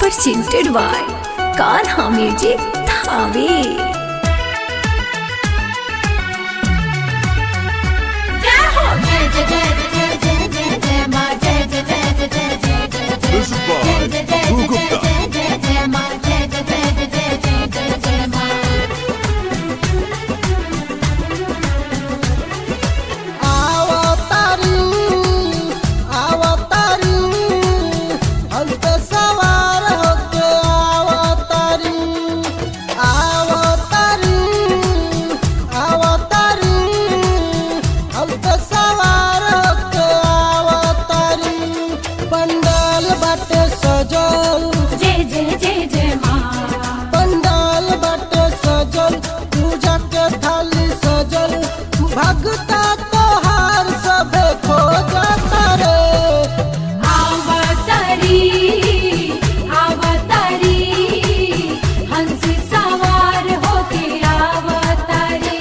presented by Kanha Music Thane. This is by Guru Gupta. भगता तोहार सभे खो जाता रे। आवतारी आवतारी हंस सवार होके आवतारी।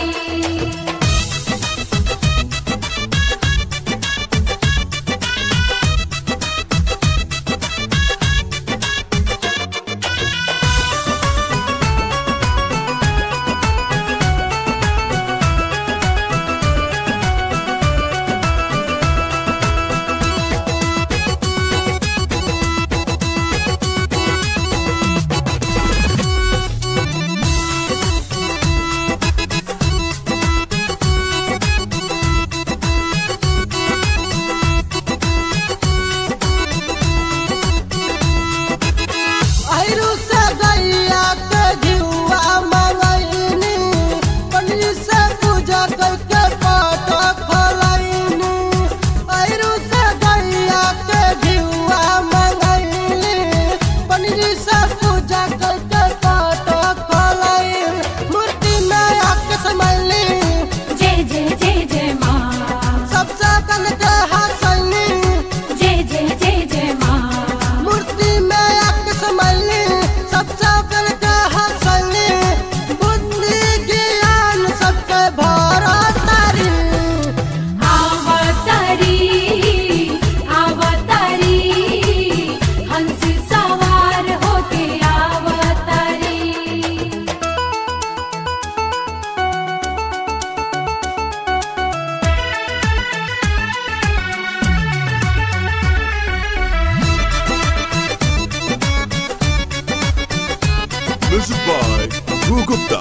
This is by Guru Gupta.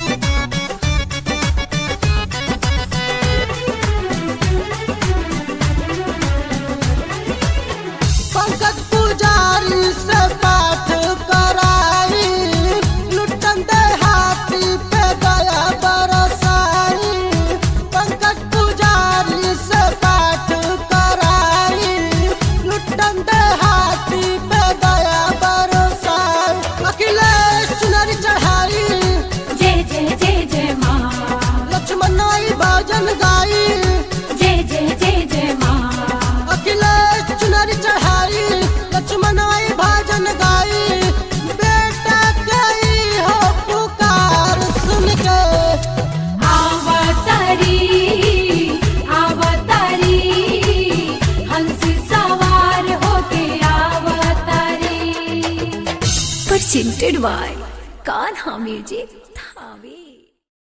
Pankaj पुजारी से पाठ कराई, लुटन दे हाथी पे दया बरसाई। पंकज पुजारी से पाठ कराई, लुटन दे हाथी पे दया बरसाई। अखिलेश चुनरी चढ़ाई, जय जय जय जय माँ। लक्ष्मण आई भजन गाई, जय जय जय जय माँ। अखिलेश चुनरी चढ़ाई, लक्ष्मण आई भजन गाई। बेटा गई हो पुकार सुन के, आवतारी आवतारी हंस सवार होके आवतारी। presented by Kanha Music